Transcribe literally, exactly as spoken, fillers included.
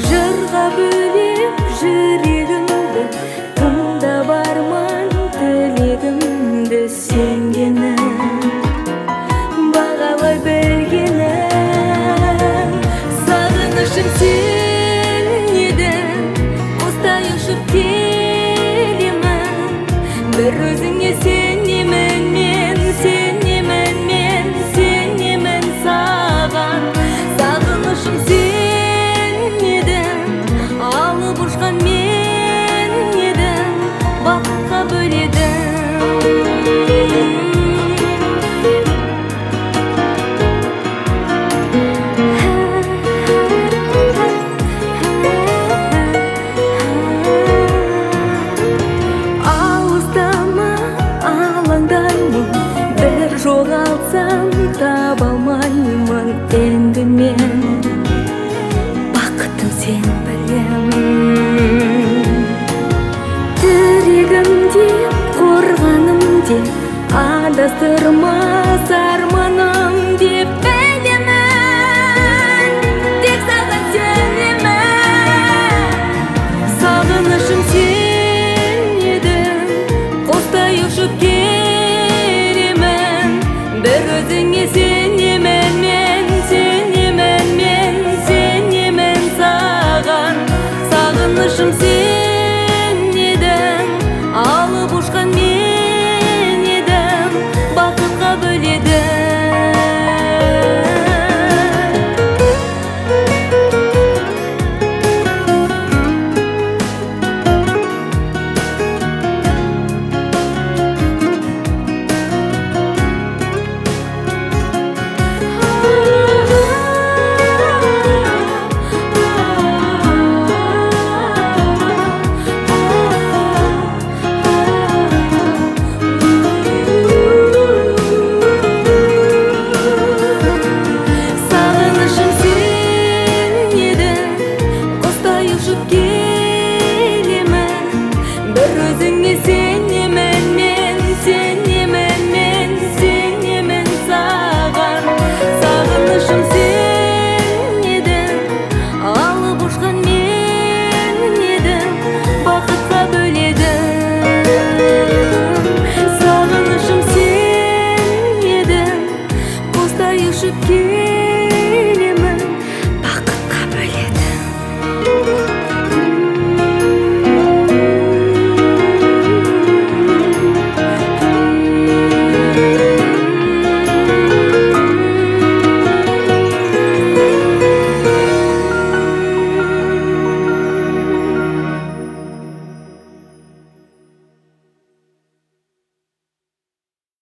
жырға бөлеп жүрегімді, тыңдап арман тілегімді, сенгені бағалай білгені. Сағынышым сен едің, құстай ұшып келемін, бір өзіңе сенемін мен, сенемін мен, сенемін саған. Сағынышым сен едің, алып ұшқан мен едім, бақытқа бөледім. Жоғалсам таба алмаймын енді мен, бақытым сен білем. Тірегім деп, қорғаным деп, адастырма